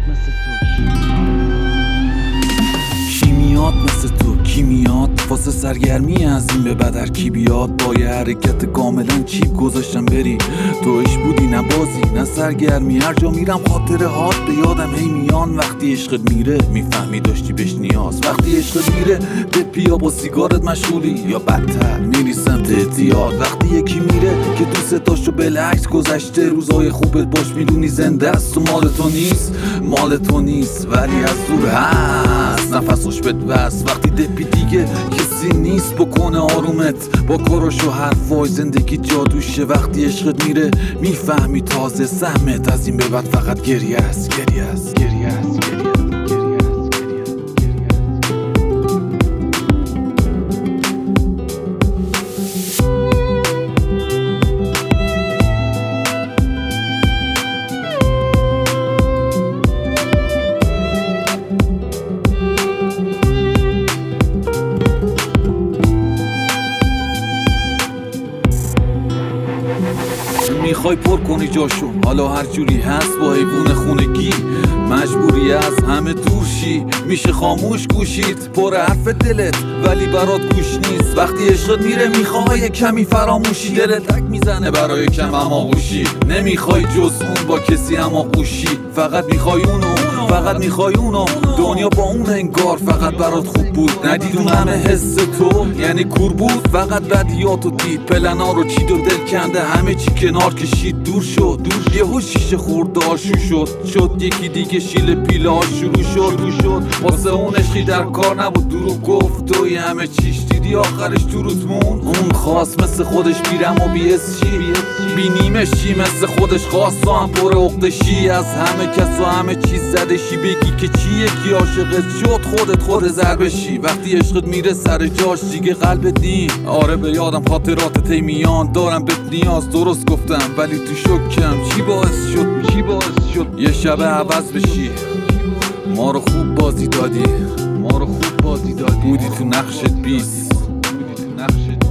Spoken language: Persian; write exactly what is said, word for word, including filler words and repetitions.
مثل تو کی میاد مثل تو کی میاد واسه سرگرمی از این به بدر کی بیاد با یه حرکت کاملا چیپ گذاشتم بری توش بودی نه بازی نه سرگرمی هر جا میرم خاطره هات به یادم هی میان وقتی عشقت میره میفهمی داشتی بهش نیاز وقتی عشقت میره به پیا با سیگارت مشغولی یا بدتر میری سمت اعتیاد وقتی یکی میره که دوست داشت و بالعکس گذشته روزای خوبت باش میدونی زنده است و مال تو نیست مال تو نیست ولی از دور هست نفسش بد بس وقتی دپی دیگه کسی نیست بکنه آرومت با کاراش و حرفای زندگی جادوشه وقتی عشقت میره میفهمی تازه سهمت از این به بعد فقط گریه است گریه است گریه است گریه است میخوای پر کنی جاشو حالا هر جوری هست با حیوان خونگی مجبوری از همه دور شی میشه خاموش گوشید پر حرف دلت ولی برات گوش نیست وقتی عشقت میره میخوای کمی فراموشی دلت تک میزنه برای کم هماغوشی نمیخوای جز اون با کسی هماغوشی فقط میخوای اونو فقط میخوای اونو دنیا با اون انگار فقط برات خوب بود ندید اون همه حس تو یعنی کور بود فقط بدیاتو دید پلنا رو چید و دل کنده همه چی کنار کشید دور شد دور یهو شیشه خورده آشو شد شد یکی دیگه شیل پیله ها شروع شد شروع شد واسه اون عشقی در کار نبود دروغ گفت توی همه چیش دیدی آخرش تو روت مون اون خواست مثل خودش بیرم و بیس چی بی نیمه شی مثل خودش خواست و هم پر عقدشی از همه کس و همه چیز زدشی بگی که چی یکی عاشقت شد خودت خود ضربشی وقتی عشقت میره سر جاش دیگه قلبت نی آره به یادم خاطرات تیمیان دارم بهت نیاز درست گفتم ولی تو شکم چی باعث شد چی باعث شد یه شب عوض بشی ما رو خوب بازی دادی ما رو خوب بازی دادی بودی تو نقشت بیست بودی تو نقشت